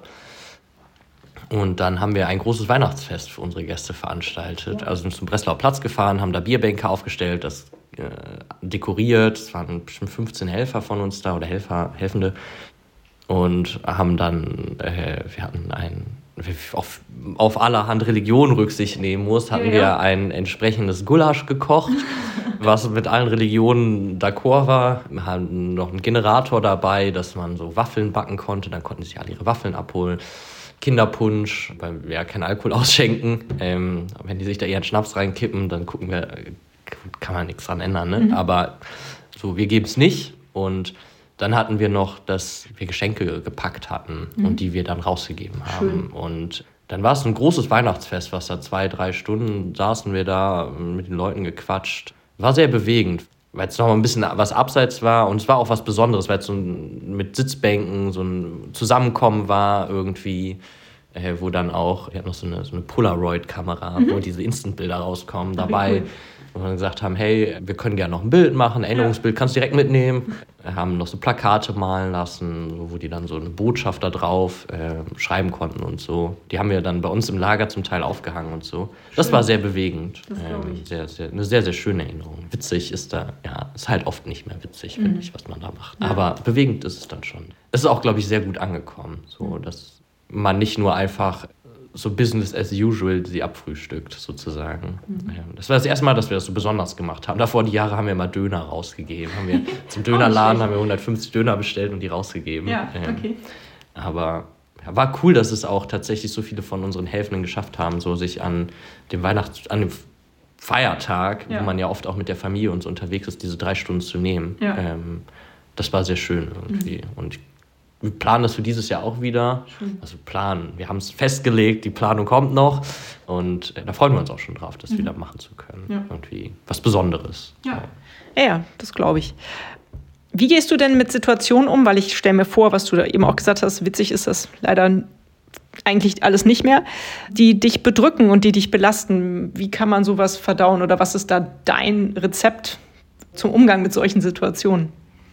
Und dann haben wir ein großes Weihnachtsfest für unsere Gäste veranstaltet. Ja. Also sind zum Breslauer Platz gefahren, haben da Bierbänke aufgestellt, das äh, dekoriert. Es waren bestimmt fünfzehn Helfer von uns da oder Helfer, Helfende. Und haben dann, äh, wir hatten ein, auf, auf allerhand Religionen Rücksicht nehmen muss, hatten ja, ja. wir ein entsprechendes Gulasch gekocht, was mit allen Religionen d'accord war. Wir hatten noch einen Generator dabei, dass man so Waffeln backen konnte, dann konnten sich alle ihre Waffeln abholen. Kinderpunsch, weil wir ja keinen Alkohol ausschenken. Ähm, wenn die sich da ihren Schnaps reinkippen, dann gucken wir, kann man nichts dran ändern. Ne? Mhm. Aber so, wir geben es nicht. Und dann hatten wir noch, dass wir Geschenke gepackt hatten mhm. und die wir dann rausgegeben haben. Schön. Und dann war es ein großes Weihnachtsfest, was da zwei, drei Stunden saßen wir da mit den Leuten gequatscht. War sehr bewegend. weil es nochmal ein bisschen was abseits war und es war auch was Besonderes, weil es so ein, mit Sitzbänken so ein Zusammenkommen war irgendwie, äh, wo dann auch, wir hatten noch so eine, so eine Polaroid-Kamera, mhm. wo diese Instant-Bilder rauskommen, dabei, cool. wo wir gesagt haben, hey, wir können gerne noch ein Bild machen, ein Erinnerungsbild, kannst du direkt mitnehmen. Wir haben noch so Plakate malen lassen, wo die dann so eine Botschaft da drauf äh, schreiben konnten und so. Die haben wir dann bei uns im Lager zum Teil aufgehangen und so. Schön. Das war sehr bewegend. Das glaube ich. Ähm, sehr, sehr, eine sehr, sehr schöne Erinnerung. Witzig ist da, ja, ist halt oft nicht mehr witzig, mhm. finde ich, was man da macht. Ja. Aber bewegend ist es dann schon. Es ist auch, glaube ich, sehr gut angekommen, so, dass man nicht nur einfach so Business as usual sie abfrühstückt, sozusagen. Mhm. Das war das erste Mal, dass wir das so besonders gemacht haben. Davor die Jahre haben wir immer Döner rausgegeben. Haben wir zum Dönerladen haben wir hundertfünfzig Döner bestellt und die rausgegeben. Ja, okay. Aber ja, war cool, dass es auch tatsächlich so viele von unseren Helfenden geschafft haben, so sich an dem Weihnachts-, an dem Feiertag, ja. wo man ja oft auch mit der Familie und so unterwegs ist, diese drei Stunden zu nehmen. Ja. Ähm, das war sehr schön irgendwie. Mhm. Und wir planen das für dieses Jahr auch wieder. Schön. Also planen, wir haben es festgelegt, die Planung kommt noch. Und äh, da freuen wir uns auch schon drauf, das mhm. wieder machen zu können. Ja. Irgendwie was Besonderes. Ja, ja, ja, das glaube ich. Wie gehst du denn mit Situationen um? Weil ich stelle mir vor, was du da eben auch gesagt hast, witzig ist das leider eigentlich alles nicht mehr, die dich bedrücken und die dich belasten. Wie kann man sowas verdauen oder was ist da dein Rezept zum Umgang mit solchen Situationen?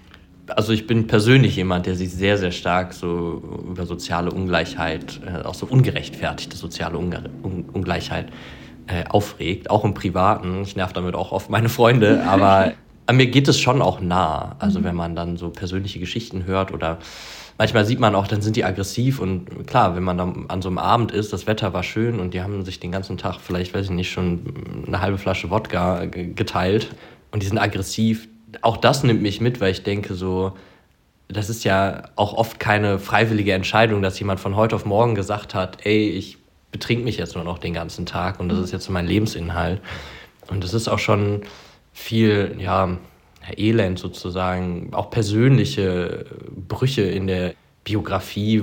Also ich bin persönlich jemand, der sich sehr, sehr stark so über soziale Ungleichheit, äh, auch so ungerechtfertigte soziale Unge- Un- Ungleichheit äh, aufregt, auch im Privaten. Ich nerv damit auch oft meine Freunde, aber an mir geht es schon auch nah. Also mhm. wenn man dann so persönliche Geschichten hört oder manchmal sieht man auch, dann sind die aggressiv und klar, wenn man dann an so einem Abend ist, das Wetter war schön und die haben sich den ganzen Tag vielleicht, weiß ich nicht, schon eine halbe Flasche Wodka g- geteilt und die sind aggressiv. Auch das nimmt mich mit, weil ich denke so, das ist ja auch oft keine freiwillige Entscheidung, dass jemand von heute auf morgen gesagt hat, ey, ich betrink mich jetzt nur noch den ganzen Tag und das ist jetzt so mein Lebensinhalt. Und das ist auch schon viel, ja, Elend sozusagen, auch persönliche Brüche in der Biografie,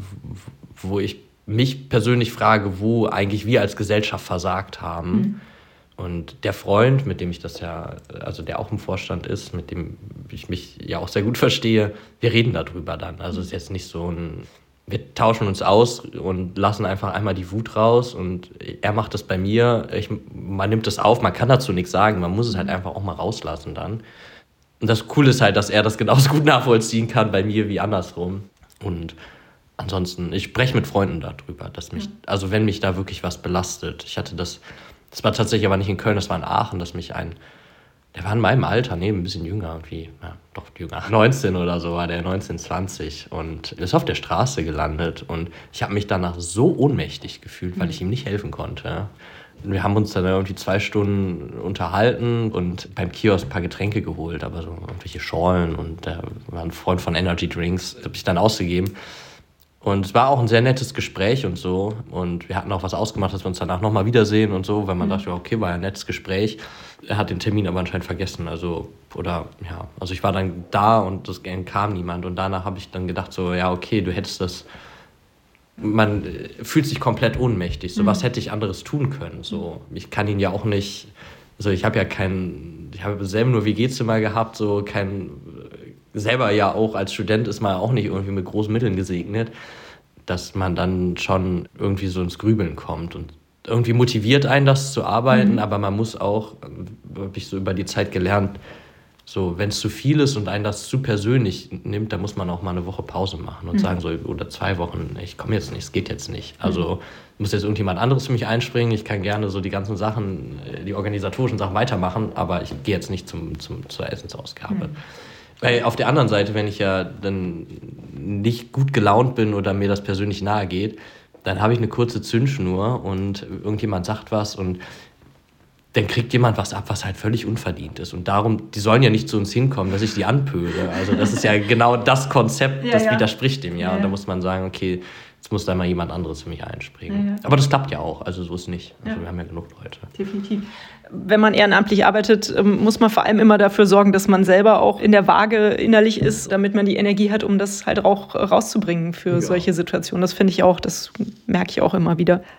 wo ich mich persönlich frage, wo eigentlich wir als Gesellschaft versagt haben. Mhm. Und der Freund, mit dem ich das ja, also der auch im Vorstand ist, mit dem ich mich ja auch sehr gut verstehe, wir reden darüber dann. Also es ist jetzt nicht so ein, wir tauschen uns aus und lassen einfach einmal die Wut raus und er macht das bei mir, ich, man nimmt das auf, man kann dazu nichts sagen, man muss es halt einfach auch mal rauslassen dann. Und das Coole ist halt, dass er das genauso gut nachvollziehen kann bei mir wie andersrum. Und ansonsten, ich spreche mit Freunden darüber, dass mich, also wenn mich da wirklich was belastet. Ich hatte das, das war tatsächlich aber nicht in Köln, das war in Aachen, dass mich ein, der war in meinem Alter, nee, ein bisschen jünger, irgendwie, ja, doch jünger, neunzehn oder so war der, neunzehn, zwanzig und ist auf der Straße gelandet und ich habe mich danach so ohnmächtig gefühlt, weil ich ihm nicht helfen konnte. Wir haben uns dann irgendwie zwei Stunden unterhalten und beim Kiosk ein paar Getränke geholt, aber so irgendwelche Schorlen und da war ein Freund von Energy Drinks, habe ich dann ausgegeben. Und es war auch ein sehr nettes Gespräch und so. Und wir hatten auch was ausgemacht, dass wir uns danach nochmal wiedersehen und so, weil man mhm. dachte, okay, war ja ein nettes Gespräch. Er hat den Termin aber anscheinend vergessen. Also, oder, ja, also ich war dann da und es kam niemand. Und danach habe ich dann gedacht, so, ja, okay, du hättest das. Man fühlt sich komplett ohnmächtig. So, mhm. was hätte ich anderes tun können? So, ich kann ihn ja auch nicht. Also, ich habe ja kein. Ich habe selber nur W G-Zimmer gehabt, so kein. Selber ja auch als Student ist man auch nicht irgendwie mit großen Mitteln gesegnet, dass man dann schon irgendwie so ins Grübeln kommt und irgendwie motiviert einen, das zu arbeiten, mhm. aber man muss auch, habe ich so über die Zeit gelernt, so wenn es zu viel ist und einen das zu persönlich nimmt, dann muss man auch mal eine Woche Pause machen und mhm. sagen so, oder zwei Wochen, ich komme jetzt nicht, es geht jetzt nicht. Also mhm. muss jetzt irgendjemand anderes für mich einspringen, ich kann gerne so die ganzen Sachen, die organisatorischen Sachen weitermachen, aber ich gehe jetzt nicht zum, zum, zur Essensausgabe. Mhm. Weil auf der anderen Seite, wenn ich ja dann nicht gut gelaunt bin oder mir das persönlich nahe geht, dann habe ich eine kurze Zündschnur und irgendjemand sagt was und dann kriegt jemand was ab, was halt völlig unverdient ist. Und darum, die sollen ja nicht zu uns hinkommen, dass ich die anpöle. Also das ist ja genau das Konzept, ja, das ja. widerspricht dem ja. ja. Und da muss man sagen, okay, jetzt muss da mal jemand anderes für mich einspringen. Ja, ja. Aber das klappt ja auch, also so ist es nicht. Also ja. wir haben ja genug Leute. Definitiv. Wenn man ehrenamtlich arbeitet, muss man vor allem immer dafür sorgen, dass man selber auch in der Waage innerlich ist, damit man die Energie hat, um das halt auch rauszubringen für ja. solche Situationen. Das finde ich auch, das merke ich auch immer wieder.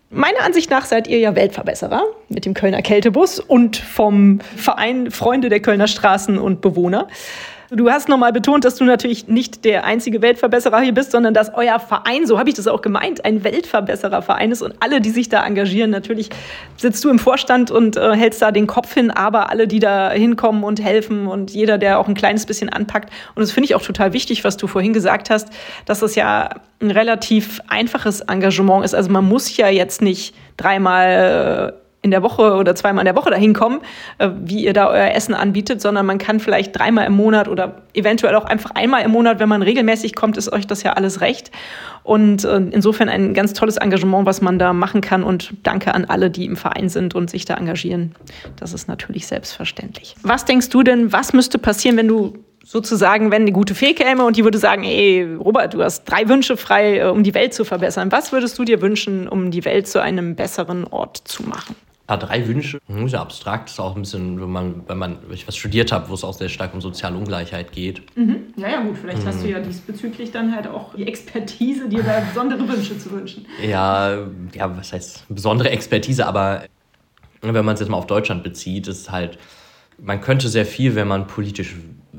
Meiner Ansicht nach seid ihr ja Weltverbesserer mit dem Kölner Kältebus und vom Verein Freunde der Kölner Straßen und Bewohner. Du hast nochmal betont, dass du natürlich nicht der einzige Weltverbesserer hier bist, sondern dass euer Verein, so habe ich das auch gemeint, ein Weltverbessererverein ist und alle, die sich da engagieren, natürlich sitzt du im Vorstand und äh, hältst da den Kopf hin, aber alle, die da hinkommen und helfen und jeder, der auch ein kleines bisschen anpackt. Und das finde ich auch total wichtig, was du vorhin gesagt hast, dass das ja ein relativ einfaches Engagement ist. Also man muss ja jetzt nicht dreimal äh, in der Woche oder zweimal in der Woche dahin kommen, wie ihr da euer Essen anbietet, sondern man kann vielleicht dreimal im Monat oder eventuell auch einfach einmal im Monat, wenn man regelmäßig kommt, ist euch das ja alles recht. Und insofern ein ganz tolles Engagement, was man da machen kann. Und danke an alle, die im Verein sind und sich da engagieren. Das ist natürlich selbstverständlich. Was denkst du denn, was müsste passieren, wenn du sozusagen, wenn eine gute Fee käme und die würde sagen, ey, Robert, du hast drei Wünsche frei, um die Welt zu verbessern. Was würdest du dir wünschen, um die Welt zu einem besseren Ort zu machen? Ja, drei Wünsche. Das ist ja abstrakt. Das ist auch ein bisschen, wenn man, wenn man, wenn ich was studiert habe, wo es auch sehr stark um soziale Ungleichheit geht. Mhm. Ja, ja, gut. Vielleicht mhm. hast du ja diesbezüglich dann halt auch die Expertise, dir da besondere Wünsche zu wünschen. Ja, ja, was heißt besondere Expertise? Aber wenn man es jetzt mal auf Deutschland bezieht, ist halt, man könnte sehr viel, wenn man politisch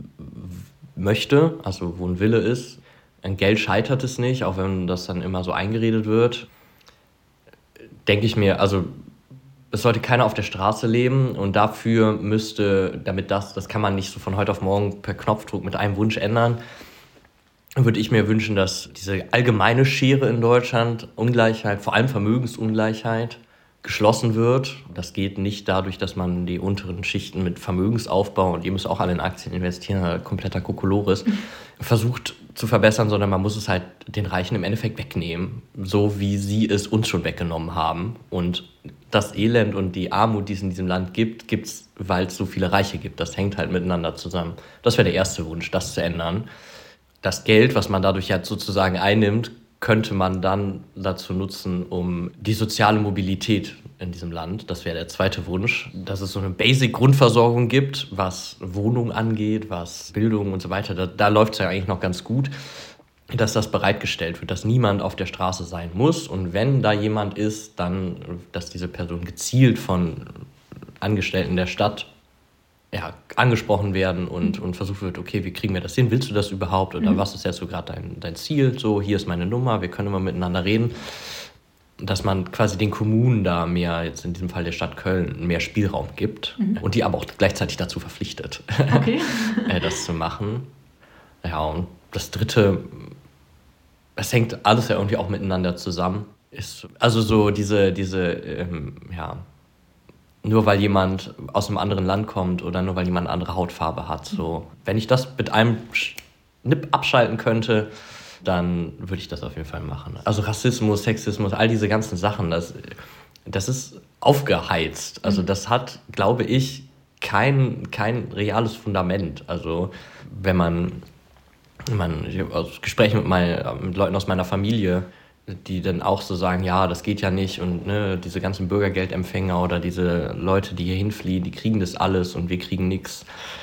möchte, also wo ein Wille ist. An Geld scheitert es nicht, auch wenn das dann immer so eingeredet wird. Denke ich mir, also es sollte keiner auf der Straße leben und dafür müsste, damit das, das kann man nicht so von heute auf morgen per Knopfdruck mit einem Wunsch ändern, würde ich mir wünschen, dass diese allgemeine Schere in Deutschland, Ungleichheit, vor allem Vermögensungleichheit, geschlossen wird. Das geht nicht dadurch, dass man die unteren Schichten mit Vermögensaufbau, und ihr müsst auch alle in Aktien investieren, kompletter Kokolores, versucht zu verbessern, sondern man muss es halt den Reichen im Endeffekt wegnehmen, so wie sie es uns schon weggenommen haben. Und das Elend und die Armut, die es in diesem Land gibt, gibt es, weil es so viele Reiche gibt. Das hängt halt miteinander zusammen. Das wäre der erste Wunsch, das zu ändern. Das Geld, was man dadurch halt sozusagen einnimmt, könnte man dann dazu nutzen, um die soziale Mobilität in diesem Land, das wäre der zweite Wunsch, dass es so eine Basic-Grundversorgung gibt, was Wohnung angeht, was Bildung und so weiter. Da, da läuft es ja eigentlich noch ganz gut, dass das bereitgestellt wird, dass niemand auf der Straße sein muss. Und wenn da jemand ist, dann, dass diese Person gezielt von Angestellten der Stadt ja, angesprochen werden und, und versucht wird, okay, wie kriegen wir das hin? Willst du das überhaupt? Oder mhm. was ist jetzt so gerade dein, dein Ziel? So, hier ist meine Nummer, wir können immer miteinander reden. Dass man quasi den Kommunen da mehr, jetzt in diesem Fall der Stadt Köln, mehr Spielraum gibt mhm. und die aber auch gleichzeitig dazu verpflichtet, okay. das zu machen. Ja, und das Dritte, es hängt alles ja irgendwie auch miteinander zusammen. Ist also so diese, diese ähm, ja, nur weil jemand aus einem anderen Land kommt oder nur weil jemand eine andere Hautfarbe hat. So, wenn ich das mit einem Schnipp abschalten könnte, dann würde ich das auf jeden Fall machen. Also Rassismus, Sexismus, all diese ganzen Sachen, das, das ist aufgeheizt. Also das hat, glaube ich, kein, kein reales Fundament. Also wenn man, man ich habe aus Gesprächen mit, mein, mit Leuten aus meiner Familie, die dann auch so sagen, ja, das geht ja nicht und ne, diese ganzen Bürgergeldempfänger oder diese Leute, die hier hinfliehen, die kriegen das alles und wir kriegen nichts.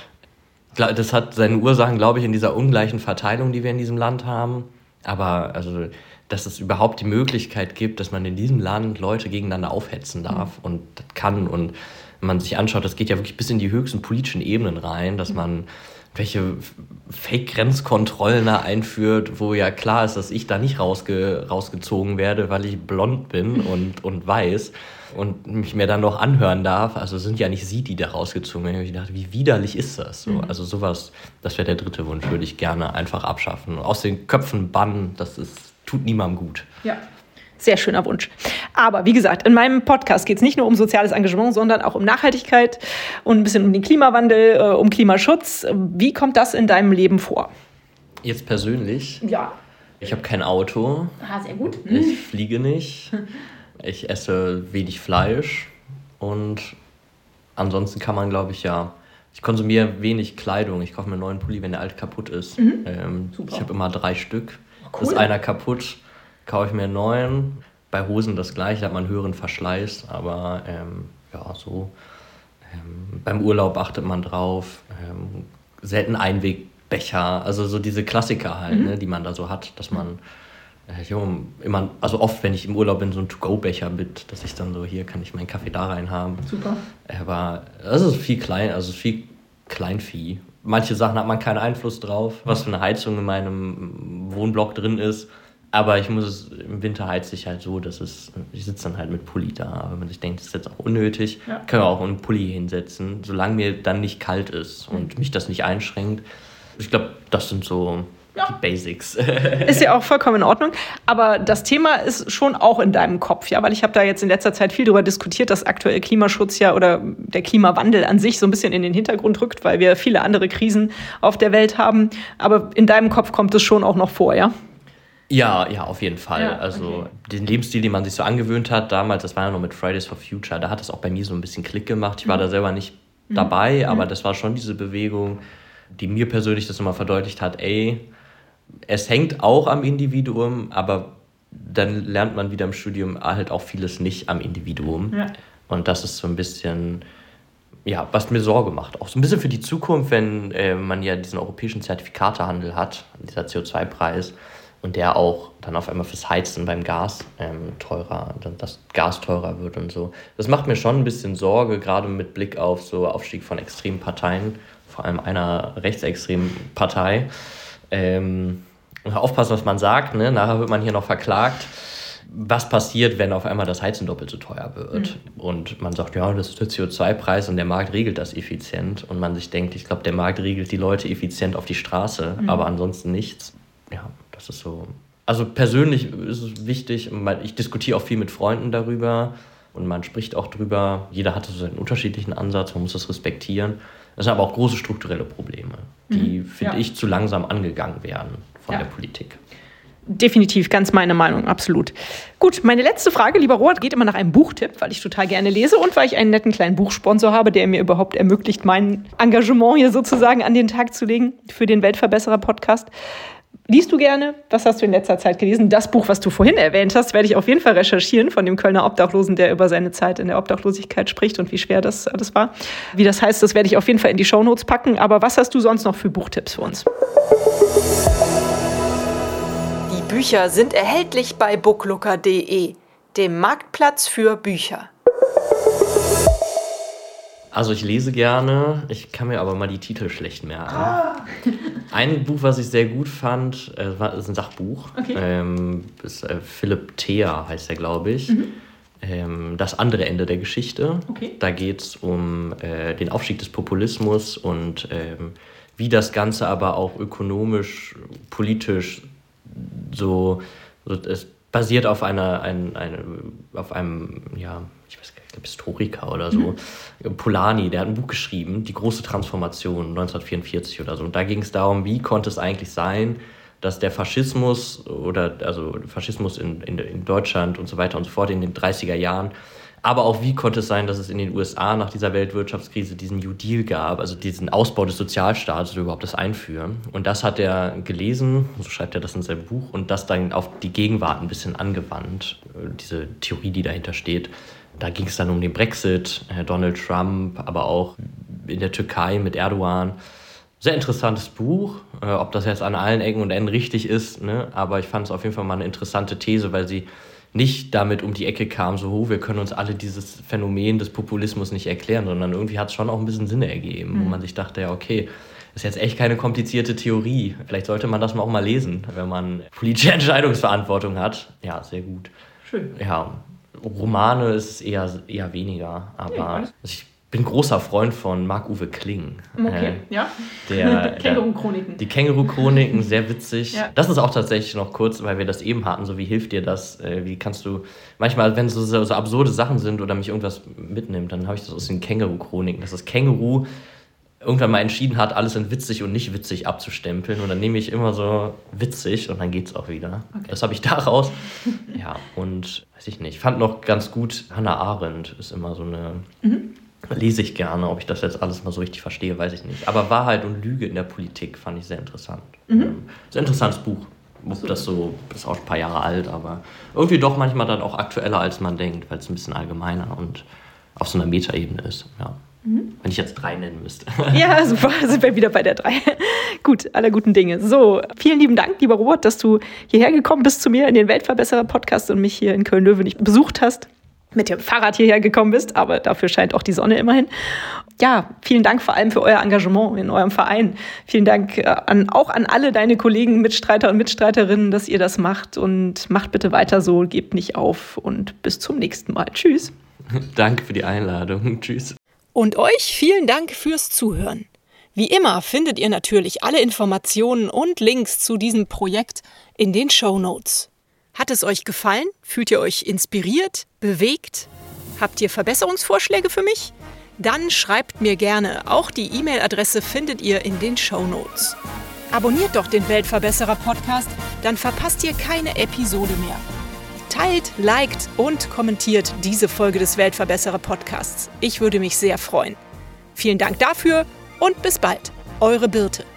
Das hat seine Ursachen, glaube ich, in dieser ungleichen Verteilung, die wir in diesem Land haben. Aber also, dass es überhaupt die Möglichkeit gibt, dass man in diesem Land Leute gegeneinander aufhetzen darf und das kann. Und wenn man sich anschaut, das geht ja wirklich bis in die höchsten politischen Ebenen rein, dass man welche Fake-Grenzkontrollen da einführt, wo ja klar ist, dass ich da nicht rausge- rausgezogen werde, weil ich blond bin und, und weiß und mich mir dann noch anhören darf. Also sind ja nicht sie, die da rausgezogen werden. Ich dachte, wie widerlich ist das? So, also sowas, das wäre der dritte Wunsch, würde ich gerne einfach abschaffen. Aus den Köpfen bannen, das ist, tut niemandem gut. Ja. Sehr schöner Wunsch. Aber wie gesagt, in meinem Podcast geht es nicht nur um soziales Engagement, sondern auch um Nachhaltigkeit und ein bisschen um den Klimawandel, äh, um Klimaschutz. Wie kommt das in deinem Leben vor? Jetzt persönlich? Ja. Ich habe kein Auto. Ah, sehr gut. Ich fliege nicht. Ich esse wenig Fleisch. Und ansonsten kann man, glaube ich, ja... Ich konsumiere wenig Kleidung. Ich kaufe mir einen neuen Pulli, wenn der alte kaputt ist. Mhm. Ähm, ich habe immer drei Stück. Cool. Ist einer kaputt, kaufe ich mir einen neuen. Bei Hosen das gleiche, da hat man einen höheren Verschleiß, aber ähm, ja, so. Ähm, beim Urlaub achtet man drauf. Ähm, selten Einwegbecher, also so diese Klassiker halt, mhm. ne, die man da so hat, dass man Ich habe immer, also oft, wenn ich im Urlaub bin, so einen To-Go-Becher mit, dass ich dann so, hier kann ich meinen Kaffee da rein haben. Super. Aber das ist viel klein, also viel Kleinvieh. Manche Sachen hat man keinen Einfluss drauf, was für eine Heizung in meinem Wohnblock drin ist. Aber ich muss es, im Winter heize ich halt so, dass es, ich sitze dann halt mit Pulli da. Wenn man sich denkt, das ist jetzt auch unnötig, ja. Kann man auch einen Pulli hinsetzen, solange mir dann nicht kalt ist und mhm. mich das nicht einschränkt. Ich glaube, das sind so ja. die Basics. Ist ja auch vollkommen in Ordnung. Aber das Thema ist schon auch in deinem Kopf, ja, weil ich habe da jetzt in letzter Zeit viel darüber diskutiert, dass aktuell Klimaschutz ja oder der Klimawandel an sich so ein bisschen in den Hintergrund rückt, weil wir viele andere Krisen auf der Welt haben. Aber in deinem Kopf kommt es schon auch noch vor, ja? Ja, ja, auf jeden Fall. Ja, also okay. Den Lebensstil, den man sich so angewöhnt hat damals, das war ja noch mit Fridays for Future, da hat es auch bei mir so ein bisschen Klick gemacht. Ich war mhm. da selber nicht mhm. dabei, mhm. aber das war schon diese Bewegung, die mir persönlich das immer verdeutlicht hat, ey, es hängt auch am Individuum, aber dann lernt man wieder im Studium halt auch vieles nicht am Individuum. Ja. Und das ist so ein bisschen, ja, was mir Sorge macht. Auch so ein bisschen für die Zukunft, wenn äh, man ja diesen europäischen Zertifikatehandel hat, dieser C O zwei Preis, und der auch dann auf einmal fürs Heizen beim Gas ähm, teurer, dann das Gas teurer wird und so. Das macht mir schon ein bisschen Sorge, gerade mit Blick auf so Aufstieg von extremen Parteien, vor allem einer rechtsextremen Partei. Ähm, aufpassen, was man sagt, ne? Nachher wird man hier noch verklagt. Was passiert, wenn auf einmal das Heizen doppelt so teuer wird? Mhm. Und man sagt, ja, das ist der C O zwei Preis und der Markt regelt das effizient. Und man sich denkt, ich glaube, der Markt regelt die Leute effizient auf die Straße, mhm. aber ansonsten nichts. Ja, das ist so. Also persönlich ist es wichtig, ich diskutiere auch viel mit Freunden darüber und man spricht auch drüber. Jeder hat so einen unterschiedlichen Ansatz, man muss das respektieren. Das sind aber auch große strukturelle Probleme, die, mhm. finde ja. ich, zu langsam angegangen werden von ja. der Politik. Definitiv, ganz meine Meinung, absolut. Gut, meine letzte Frage, lieber Robert, geht immer nach einem Buchtipp, weil ich total gerne lese und weil ich einen netten kleinen Buchsponsor habe, der mir überhaupt ermöglicht, mein Engagement hier sozusagen an den Tag zu legen für den Weltverbesserer-Podcast. Liest du gerne? Was hast du in letzter Zeit gelesen? Das Buch, was du vorhin erwähnt hast, werde ich auf jeden Fall recherchieren, von dem Kölner Obdachlosen, der über seine Zeit in der Obdachlosigkeit spricht und wie schwer das alles war. Wie das heißt, das werde ich auf jeden Fall in die Shownotes packen. Aber was hast du sonst noch für Buchtipps für uns? Die Bücher sind erhältlich bei booklooker punkt de, dem Marktplatz für Bücher. Also ich lese gerne, ich kann mir aber mal die Titel schlecht merken. Ah. Ein Buch, was ich sehr gut fand, äh, war, ist ein Sachbuch. Okay. Ähm, ist, äh, Philipp Thea heißt er, glaube ich. Mhm. Ähm, das andere Ende der Geschichte. Okay. Da geht es um äh, den Aufstieg des Populismus und ähm, wie das Ganze aber auch ökonomisch, politisch so, so es basiert auf einer, ein, eine, auf einem, ja, ich weiß gar nicht, ich glaube Historiker oder so, mhm. Polanyi, der hat ein Buch geschrieben, Die große Transformation, neunzehnhundertvierundvierzig oder so. Und da ging es darum, wie konnte es eigentlich sein, dass der Faschismus oder also Faschismus in, in, in Deutschland und so weiter und so fort in den dreißiger Jahren, aber auch wie konnte es sein, dass es in den U S A nach dieser Weltwirtschaftskrise diesen New Deal gab, also diesen Ausbau des Sozialstaates oder überhaupt das Einführen. Und das hat er gelesen, so schreibt er das in seinem Buch, und das dann auf die Gegenwart ein bisschen angewandt, diese Theorie, die dahinter steht. Da ging es dann um den Brexit, Donald Trump, aber auch in der Türkei mit Erdogan. Sehr interessantes Buch, äh, ob das jetzt an allen Ecken und Enden richtig ist, ne? Aber ich fand es auf jeden Fall mal eine interessante These, weil sie nicht damit um die Ecke kam, so, oh, wir können uns alle dieses Phänomen des Populismus nicht erklären, sondern irgendwie hat es schon auch ein bisschen Sinn ergeben, mhm. wo man sich dachte, ja, okay, ist jetzt echt keine komplizierte Theorie. Vielleicht sollte man das mal auch mal lesen, wenn man politische Entscheidungsverantwortung hat. Ja, sehr gut. Schön. Ja, Romane ist es eher, eher weniger, aber ja, ich bin großer Freund von Marc-Uwe Kling. Okay, äh, ja. Der, Känguru-Chroniken. Die Känguru-Chroniken, sehr witzig. Ja. Das ist auch tatsächlich noch kurz, weil wir das eben hatten, so wie hilft dir das? Äh, wie kannst du, manchmal, wenn es so, so absurde Sachen sind oder mich irgendwas mitnimmt, dann habe ich das aus den Känguru-Chroniken, dass das Känguru irgendwann mal entschieden hat, alles in witzig und nicht witzig abzustempeln. Und dann nehme ich immer so witzig und dann geht's auch wieder. Okay. Das habe ich daraus. Ja, und weiß ich nicht. Ich fand noch ganz gut, Hannah Arendt ist immer so eine... Mhm. Lese ich gerne, ob ich das jetzt alles mal so richtig verstehe, weiß ich nicht. Aber Wahrheit und Lüge in der Politik fand ich sehr interessant. Mhm. Sehr interessantes Buch. So. Das so, das ist auch ein paar Jahre alt, aber irgendwie doch manchmal dann auch aktueller, als man denkt, weil es ein bisschen allgemeiner und auf so einer Metaebene ist. Ja. Mhm. Wenn ich jetzt drei nennen müsste. Ja, super, sind wir wieder bei der drei. Gut, aller guten Dinge. So, vielen lieben Dank, lieber Robert, dass du hierher gekommen bist zu mir in den Weltverbesserer-Podcast und mich hier in Köln-Löwen nicht besucht hast. Mit dem Fahrrad hierher gekommen bist, aber dafür scheint auch die Sonne immerhin. Ja, vielen Dank vor allem für euer Engagement in eurem Verein. Vielen Dank an, auch an alle deine Kollegen, Mitstreiter und Mitstreiterinnen, dass ihr das macht. Und macht bitte weiter so, gebt nicht auf und bis zum nächsten Mal. Tschüss. Danke für die Einladung. Tschüss. Und euch vielen Dank fürs Zuhören. Wie immer findet ihr natürlich alle Informationen und Links zu diesem Projekt in den Shownotes. Hat es euch gefallen? Fühlt ihr euch inspiriert, bewegt? Habt ihr Verbesserungsvorschläge für mich? Dann schreibt mir gerne. Auch die E-Mail-Adresse findet ihr in den Shownotes. Abonniert doch den Weltverbesserer-Podcast, dann verpasst ihr keine Episode mehr. Teilt, liked und kommentiert diese Folge des Weltverbesserer-Podcasts. Ich würde mich sehr freuen. Vielen Dank dafür und bis bald. Eure Birte.